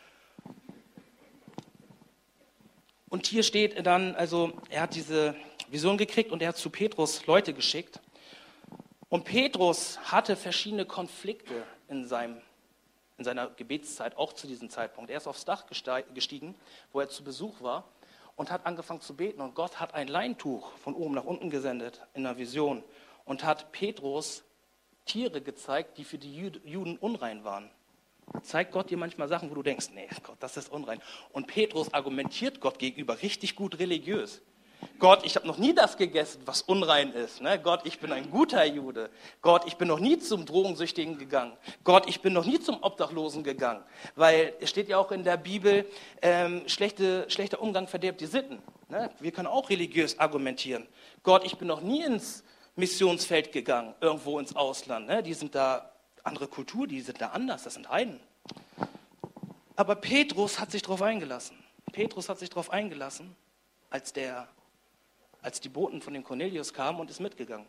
Und hier steht dann, also er hat diese Vision gekriegt und er hat zu Petrus Leute geschickt. Und Petrus hatte verschiedene Konflikte in seinem in seiner Gebetszeit, auch zu diesem Zeitpunkt. Er ist aufs Dach gestiegen, wo er zu Besuch war und hat angefangen zu beten. Und Gott hat ein Leintuch von oben nach unten gesendet in einer Vision und hat Petrus Tiere gezeigt, die für die Juden unrein waren. Zeigt Gott dir manchmal Sachen, wo du denkst, nee, Gott, das ist unrein. Und Petrus argumentiert Gott gegenüber richtig gut religiös. Gott, ich habe noch nie das gegessen, was unrein ist. Ne? Gott, ich bin ein guter Jude. Gott, ich bin noch nie zum Drogensüchtigen gegangen. Gott, ich bin noch nie zum Obdachlosen gegangen. Weil es steht ja auch in der Bibel, ähm, schlechte, schlechter Umgang verderbt die Sitten. Ne? Wir können auch religiös argumentieren. Gott, ich bin noch nie ins Missionsfeld gegangen, irgendwo ins Ausland. Ne? Die sind da, andere Kultur, die sind da anders, das sind Heiden. Aber Petrus hat sich darauf eingelassen. Petrus hat sich darauf eingelassen, als der als die Boten von dem Cornelius kamen und ist mitgegangen.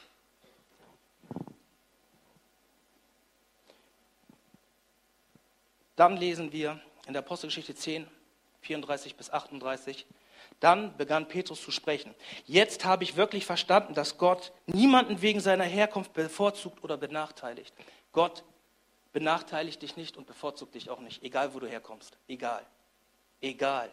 Dann lesen wir in der Apostelgeschichte zehn, vierunddreißig bis achtunddreißig, dann begann Petrus zu sprechen. Jetzt habe ich wirklich verstanden, dass Gott niemanden wegen seiner Herkunft bevorzugt oder benachteiligt. Gott benachteiligt dich nicht und bevorzugt dich auch nicht, egal wo du herkommst. Egal. Egal.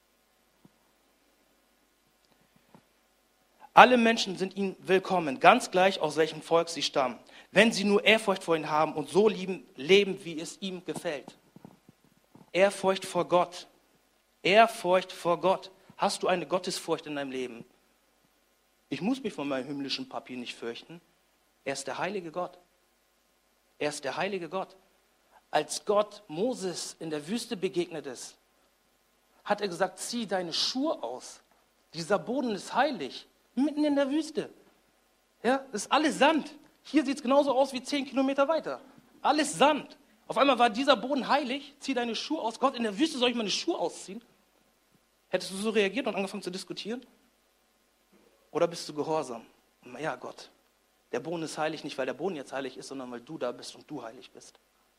Alle Menschen sind ihm willkommen, ganz gleich aus welchem Volk sie stammen, wenn sie nur Ehrfurcht vor ihm haben und so lieben, leben, wie es ihm gefällt. Ehrfurcht vor Gott. Ehrfurcht vor Gott. Hast du eine Gottesfurcht in deinem Leben? Ich muss mich von meinem himmlischen Papi nicht fürchten. Er ist der heilige Gott. Er ist der heilige Gott. Als Gott Moses in der Wüste begegnet ist, hat er gesagt, zieh deine Schuhe aus. Dieser Boden ist heilig. Mitten in der Wüste. Ja, das ist alles Sand. Hier sieht es genauso aus wie zehn Kilometer weiter. Alles Sand. Auf einmal war dieser Boden heilig. Zieh deine Schuhe aus. Gott, in der Wüste soll ich meine Schuhe ausziehen? Hättest du so reagiert und angefangen zu diskutieren? Oder bist du gehorsam? Ja, Gott, der Boden ist heilig nicht, weil der Boden jetzt heilig ist, sondern weil du da bist und du heilig bist.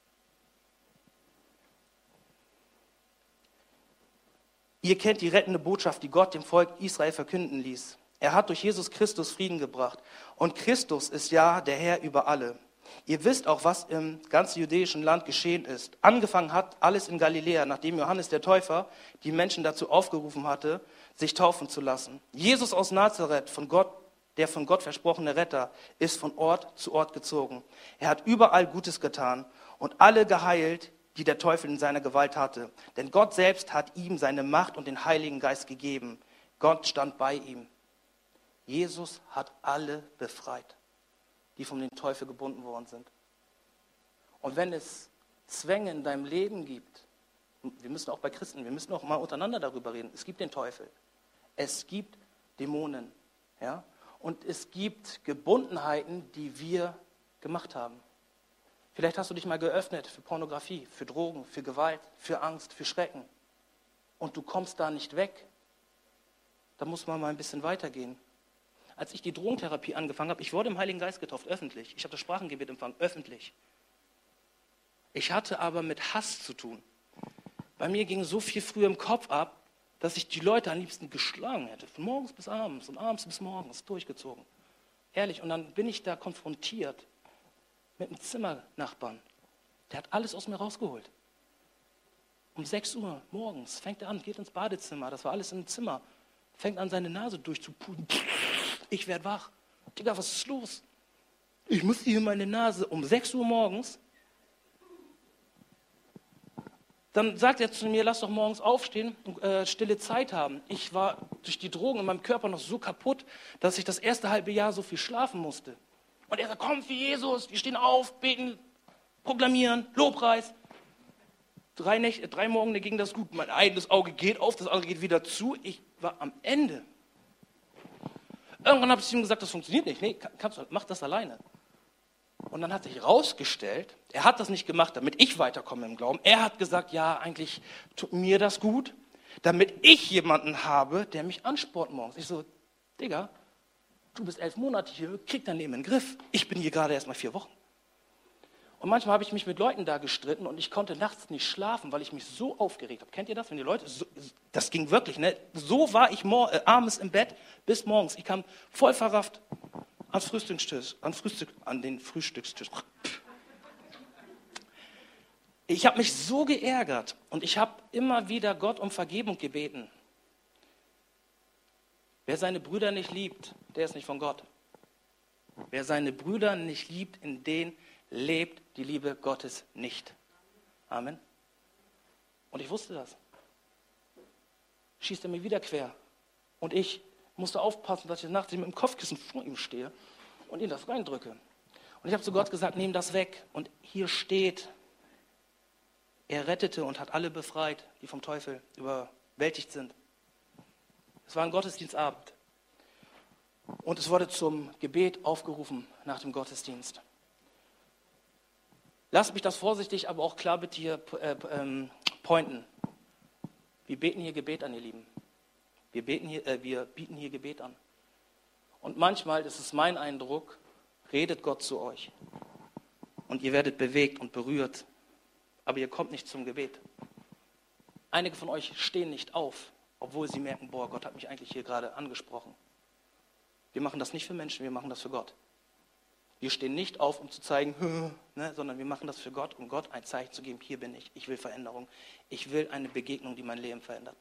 Ihr kennt die rettende Botschaft, die Gott dem Volk Israel verkünden ließ. Er hat durch Jesus Christus Frieden gebracht. Und Christus ist ja der Herr über alle. Ihr wisst auch, was im ganzen jüdischen Land geschehen ist. Angefangen hat alles in Galiläa, nachdem Johannes der Täufer die Menschen dazu aufgerufen hatte, sich taufen zu lassen. Jesus aus Nazareth, von Gott, der von Gott versprochene Retter, ist von Ort zu Ort gezogen. Er hat überall Gutes getan und alle geheilt, die der Teufel in seiner Gewalt hatte. Denn Gott selbst hat ihm seine Macht und den Heiligen Geist gegeben. Gott stand bei ihm. Jesus hat alle befreit, die von dem Teufel gebunden worden sind. Und wenn es Zwänge in deinem Leben gibt, wir müssen auch bei Christen, wir müssen auch mal untereinander darüber reden, es gibt den Teufel, es gibt Dämonen, ja, und es gibt Gebundenheiten, die wir gemacht haben. Vielleicht hast du dich mal geöffnet für Pornografie, für Drogen, für Gewalt, für Angst, für Schrecken. Und du kommst da nicht weg. Da muss man mal ein bisschen weitergehen. Als ich die Drogentherapie angefangen habe, ich wurde im Heiligen Geist getauft, öffentlich. Ich habe das Sprachengebet empfangen, öffentlich. Ich hatte aber mit Hass zu tun. Bei mir ging so viel früher im Kopf ab, dass ich die Leute am liebsten geschlagen hätte. Von morgens bis abends und abends bis morgens durchgezogen. Ehrlich, und dann bin ich da konfrontiert mit einem Zimmernachbarn. Der hat alles aus mir rausgeholt. Um sechs Uhr morgens fängt er an, geht ins Badezimmer, das war alles im Zimmer. Fängt an, seine Nase durchzupulen. Ich werde wach. Digga, was ist los? Ich muss hier meine Nase um sechs Uhr morgens. Dann sagt er zu mir, lass doch morgens aufstehen und äh, stille Zeit haben. Ich war durch die Drogen in meinem Körper noch so kaputt, dass ich das erste halbe Jahr so viel schlafen musste. Und er sagt, komm für Jesus, wir stehen auf, beten, proklamieren, Lobpreis. Drei, Nächte, drei Morgen ging das gut. Mein eigenes Auge geht auf, das andere geht wieder zu. Ich war am Ende. Irgendwann habe ich ihm gesagt, das funktioniert nicht. Nee, kannst du, mach das alleine. Und dann hat sich herausgestellt, er hat das nicht gemacht, damit ich weiterkomme im Glauben. Er hat gesagt, ja, eigentlich tut mir das gut, damit ich jemanden habe, der mich anspornt morgens. Ich so, Digga, du bist elf Monate hier, krieg dein Leben in den Griff. Ich bin hier gerade erst mal vier Wochen. Und manchmal habe ich mich mit Leuten da gestritten und ich konnte nachts nicht schlafen, weil ich mich so aufgeregt habe. Kennt ihr das, wenn die Leute, so, das ging wirklich, ne? So war ich mor- äh, abends im Bett bis morgens. Ich kam voll verrafft ans Frühstückstisch, an, Frühstück, an den Frühstückstisch. Ich habe mich so geärgert und ich habe immer wieder Gott um Vergebung gebeten. Wer seine Brüder nicht liebt, der ist nicht von Gott. Wer seine Brüder nicht liebt, in denen lebt die Liebe Gottes nicht. Amen. Und ich wusste das. Schießt er mir wieder quer. Und ich musste aufpassen, dass ich nachts mit dem Kopfkissen vor ihm stehe und ihn das reindrücke. Und ich habe zu Gott gesagt, nimm das weg. Und hier steht, er rettete und hat alle befreit, die vom Teufel überwältigt sind. Es war ein Gottesdienstabend. Und es wurde zum Gebet aufgerufen nach dem Gottesdienst. Lasst mich das vorsichtig, aber auch klar bitte hier äh, ähm, pointen. Wir beten hier Gebet an, ihr Lieben. Wir, beten hier, äh, wir bieten hier Gebet an. Und manchmal, das ist mein Eindruck, redet Gott zu euch. Und ihr werdet bewegt und berührt. Aber ihr kommt nicht zum Gebet. Einige von euch stehen nicht auf, obwohl sie merken, boah, Gott hat mich eigentlich hier gerade angesprochen. Wir machen das nicht für Menschen, wir machen das für Gott. Wir stehen nicht auf, um zu zeigen, ne, sondern wir machen das für Gott, um Gott ein Zeichen zu geben, hier bin ich, ich will Veränderung. Ich will eine Begegnung, die mein Leben verändert.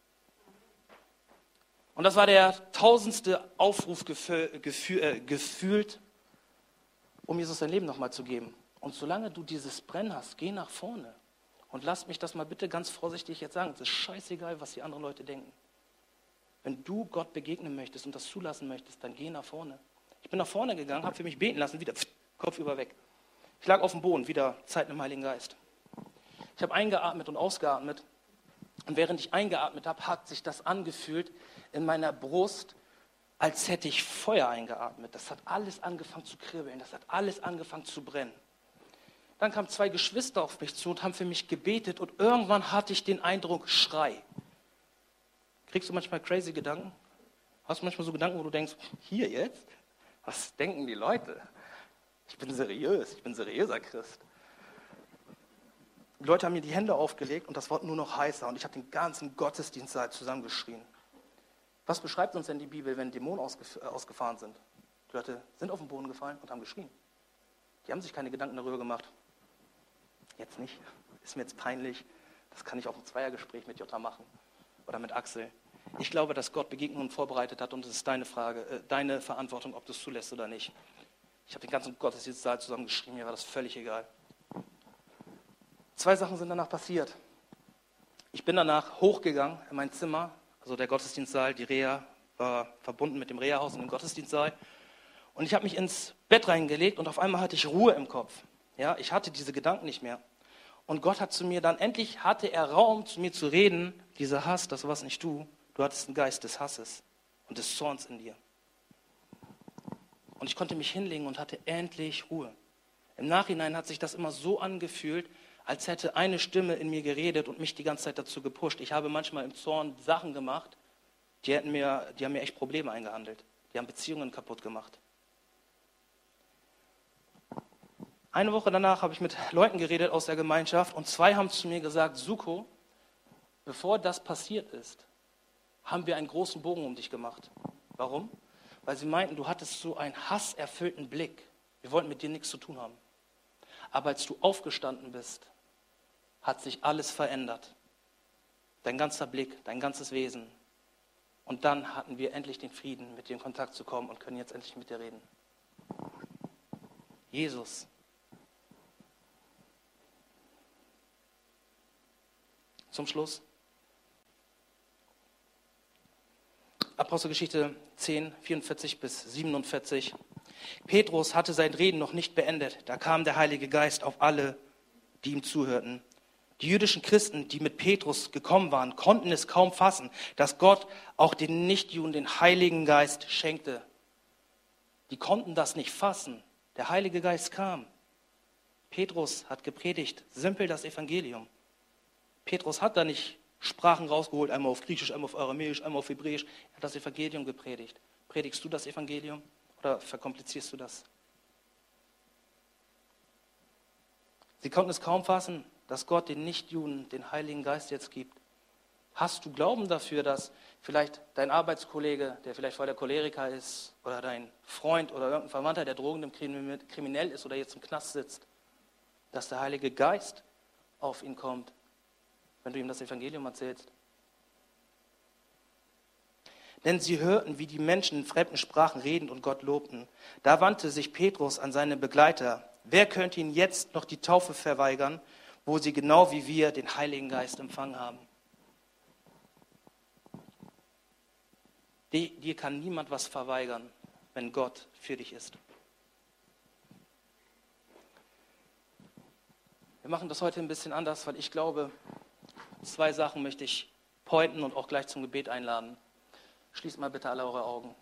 Und das war der tausendste Aufruf gefü- gefü- äh, gefühlt, um Jesus sein Leben nochmal zu geben. Und solange du dieses Brennen hast, geh nach vorne. Und lass mich das mal bitte ganz vorsichtig jetzt sagen. Es ist scheißegal, was die anderen Leute denken. Wenn du Gott begegnen möchtest und das zulassen möchtest, dann geh nach vorne. Ich bin nach vorne gegangen, habe für mich beten lassen, wieder pff, Kopf über weg. Ich lag auf dem Boden, wieder Zeit im Heiligen Geist. Ich habe eingeatmet und ausgeatmet. Und während ich eingeatmet habe, hat sich das angefühlt in meiner Brust, als hätte ich Feuer eingeatmet. Das hat alles angefangen zu kribbeln, das hat alles angefangen zu brennen. Dann kamen zwei Geschwister auf mich zu und haben für mich gebetet und irgendwann hatte ich den Eindruck, Schrei. Kriegst du manchmal crazy Gedanken? Hast du manchmal so Gedanken, wo du denkst, hier jetzt? Was denken die Leute? Ich bin seriös, ich bin seriöser Christ. Die Leute haben mir die Hände aufgelegt und das wurde nur noch heißer und ich habe den ganzen Gottesdienstsaal zusammengeschrien. Was beschreibt uns denn die Bibel, wenn Dämonen ausgef- äh, ausgefahren sind? Die Leute sind auf den Boden gefallen und haben geschrien. Die haben sich keine Gedanken darüber gemacht. Jetzt nicht, ist mir jetzt peinlich, das kann ich auch im Zweiergespräch mit Jutta machen oder mit Axel. Ich glaube, dass Gott Begegnungen vorbereitet hat und es ist deine Frage, äh, deine Verantwortung, ob du es zulässt oder nicht. Ich habe den ganzen Gottesdienstsaal zusammengeschrien, mir war das völlig egal. Zwei Sachen sind danach passiert. Ich bin danach hochgegangen in mein Zimmer, also der Gottesdienstsaal, die Reha war verbunden mit dem Reha-Haus und dem Gottesdienstsaal. Und ich habe mich ins Bett reingelegt und auf einmal hatte ich Ruhe im Kopf. Ja, ich hatte diese Gedanken nicht mehr. Und Gott hat zu mir dann, endlich hatte er Raum, zu mir zu reden, dieser Hass, das warst nicht du, du hattest einen Geist des Hasses und des Zorns in dir. Und ich konnte mich hinlegen und hatte endlich Ruhe. Im Nachhinein hat sich das immer so angefühlt, als hätte eine Stimme in mir geredet und mich die ganze Zeit dazu gepusht. Ich habe manchmal im Zorn Sachen gemacht, die, hätten mir, die haben mir echt Probleme eingehandelt. Die haben Beziehungen kaputt gemacht. Eine Woche danach habe ich mit Leuten geredet aus der Gemeinschaft und zwei haben zu mir gesagt, Suko, bevor das passiert ist, haben wir einen großen Bogen um dich gemacht. Warum? Weil sie meinten, du hattest so einen hasserfüllten Blick. Wir wollten mit dir nichts zu tun haben. Aber als du aufgestanden bist, hat sich alles verändert. Dein ganzer Blick, dein ganzes Wesen. Und dann hatten wir endlich den Frieden, mit dir in Kontakt zu kommen und können jetzt endlich mit dir reden. Jesus. Zum Schluss. Apostelgeschichte zehn, vierundvierzig bis siebenundvierzig. Petrus hatte sein Reden noch nicht beendet. Da kam der Heilige Geist auf alle, die ihm zuhörten. Die jüdischen Christen, die mit Petrus gekommen waren, konnten es kaum fassen, dass Gott auch den Nichtjuden den Heiligen Geist schenkte. Die konnten das nicht fassen. Der Heilige Geist kam. Petrus hat gepredigt, simpel das Evangelium. Petrus hat da nicht Sprachen rausgeholt, einmal auf Griechisch, einmal auf Aramäisch, einmal auf Hebräisch. Er hat das Evangelium gepredigt. Predigst du das Evangelium oder verkomplizierst du das? Sie konnten es kaum fassen, dass Gott den Nichtjuden den Heiligen Geist jetzt gibt. Hast du Glauben dafür, dass vielleicht dein Arbeitskollege, der vielleicht voll der Choleriker ist, oder dein Freund oder irgendein Verwandter, der drogenkriminell ist oder jetzt im Knast sitzt, dass der Heilige Geist auf ihn kommt, wenn du ihm das Evangelium erzählst. Denn sie hörten, wie die Menschen in fremden Sprachen reden und Gott lobten. Da wandte sich Petrus an seine Begleiter. Wer könnte ihnen jetzt noch die Taufe verweigern, wo sie genau wie wir den Heiligen Geist empfangen haben? Dir kann niemand was verweigern, wenn Gott für dich ist. Wir machen das heute ein bisschen anders, weil ich glaube, zwei Sachen möchte ich pointen und auch gleich zum Gebet einladen. Schließt mal bitte alle eure Augen.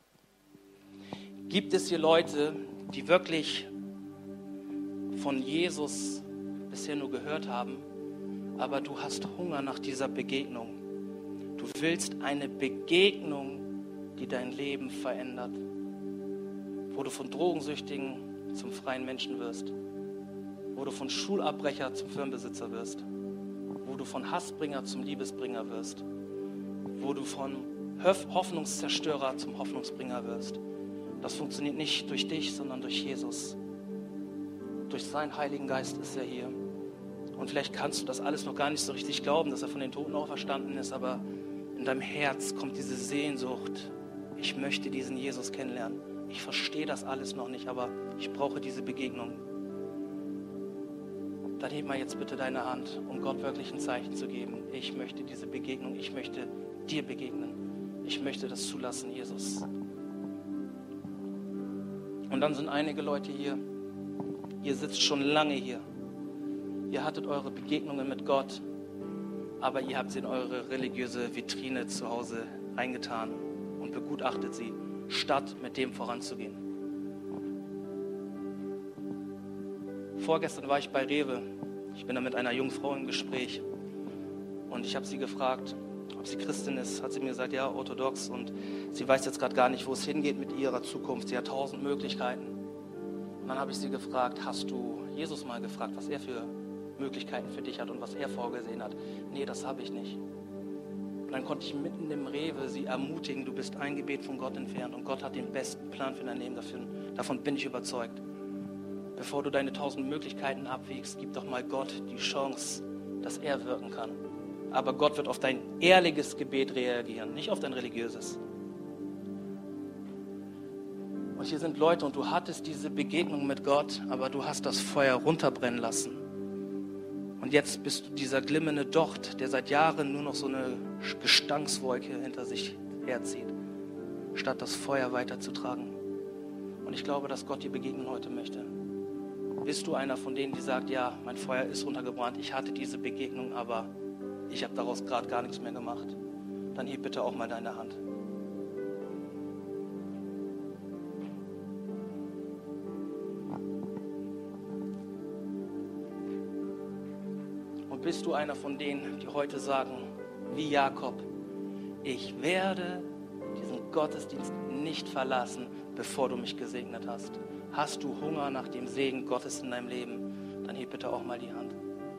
Gibt es hier Leute, die wirklich von Jesus bisher nur gehört haben, aber du hast Hunger nach dieser Begegnung? Du willst eine Begegnung, die dein Leben verändert, wo du von Drogensüchtigen zum freien Menschen wirst, wo du von Schulabbrecher zum Firmenbesitzer wirst, wo du von Hassbringer zum Liebesbringer wirst, wo du von Hoffnungszerstörer zum Hoffnungsbringer wirst. Das funktioniert nicht durch dich, sondern durch Jesus. Durch seinen Heiligen Geist ist er hier. Und vielleicht kannst du das alles noch gar nicht so richtig glauben, dass er von den Toten auferstanden ist, aber in deinem Herz kommt diese Sehnsucht. Ich möchte diesen Jesus kennenlernen. Ich verstehe das alles noch nicht, aber ich brauche diese Begegnung. Dann heb mal jetzt bitte deine Hand, um Gott wirklich ein Zeichen zu geben. Ich möchte diese Begegnung, ich möchte dir begegnen. Ich möchte das zulassen, Jesus. Und dann sind einige Leute hier, ihr sitzt schon lange hier. Ihr hattet eure Begegnungen mit Gott, aber ihr habt sie in eure religiöse Vitrine zu Hause eingetan und begutachtet sie, statt mit dem voranzugehen. Vorgestern war ich bei Rewe. Ich bin da mit einer jungen Frau im Gespräch und ich habe sie gefragt, ob sie Christin ist. Hat sie mir gesagt, ja, orthodox, und sie weiß jetzt gerade gar nicht, wo es hingeht mit ihrer Zukunft. Sie hat tausend Möglichkeiten. Und dann habe ich sie gefragt, hast du Jesus mal gefragt, was er für Möglichkeiten für dich hat und was er vorgesehen hat? Nee, das habe ich nicht. Und dann konnte ich mitten im Rewe sie ermutigen, du bist ein Gebet von Gott entfernt und Gott hat den besten Plan für dein Leben dafür. Davon bin ich überzeugt. Bevor du deine tausend Möglichkeiten abwiegst, gib doch mal Gott die Chance, dass er wirken kann. Aber Gott wird auf dein ehrliches Gebet reagieren, nicht auf dein religiöses. Und hier sind Leute und du hattest diese Begegnung mit Gott, aber du hast das Feuer runterbrennen lassen. Und jetzt bist du dieser glimmende Docht, der seit Jahren nur noch so eine Gestankswolke hinter sich herzieht, statt das Feuer weiterzutragen. Und ich glaube, dass Gott dir begegnen heute möchte. Bist du einer von denen, die sagt, ja, mein Feuer ist runtergebrannt, ich hatte diese Begegnung, aber ich habe daraus gerade gar nichts mehr gemacht? Dann heb bitte auch mal deine Hand. Und bist du einer von denen, die heute sagen, wie Jakob, ich werde diesen Gottesdienst nicht verlassen, bevor du mich gesegnet hast? Hast du Hunger nach dem Segen Gottes in deinem Leben? Dann heb bitte auch mal die Hand.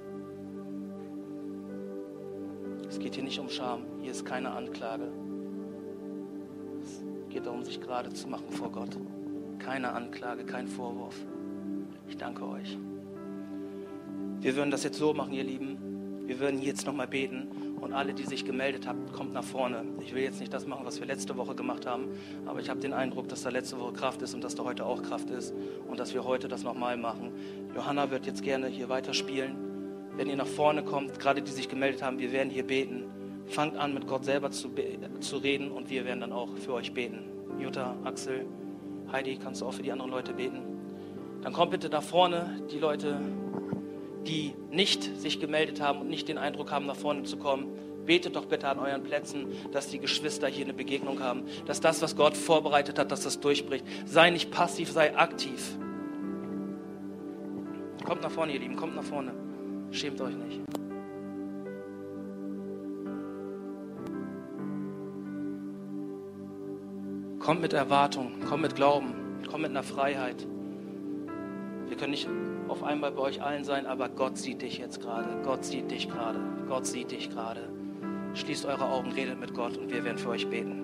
Es geht hier nicht um Scham, hier ist keine Anklage. Es geht darum, sich gerade zu machen vor Gott. Keine Anklage, kein Vorwurf. Ich danke euch. Wir würden das jetzt so machen, ihr Lieben. Wir würden jetzt nochmal beten und alle, die sich gemeldet haben, kommt nach vorne. Ich will jetzt nicht das machen, was wir letzte Woche gemacht haben, aber ich habe den Eindruck, dass da letzte Woche Kraft ist und dass da heute auch Kraft ist und dass wir heute das nochmal machen. Johanna wird jetzt gerne hier weiterspielen. Wenn ihr nach vorne kommt, gerade die sich gemeldet haben, wir werden hier beten. Fangt an, mit Gott selber zu, zu reden und wir werden dann auch für euch beten. Jutta, Axel, Heidi, kannst du auch für die anderen Leute beten? Dann kommt bitte da vorne die Leute, die nicht sich gemeldet haben und nicht den Eindruck haben, nach vorne zu kommen. Betet doch bitte an euren Plätzen, dass die Geschwister hier eine Begegnung haben. Dass das, was Gott vorbereitet hat, dass das durchbricht. Sei nicht passiv, sei aktiv. Kommt nach vorne, ihr Lieben, kommt nach vorne. Schämt euch nicht. Kommt mit Erwartung, kommt mit Glauben, kommt mit einer Freiheit. Wir können nicht auf einmal bei euch allen sein, aber Gott sieht dich jetzt gerade. Gott sieht dich gerade. Gott sieht dich gerade. Schließt eure Augen, redet mit Gott und wir werden für euch beten.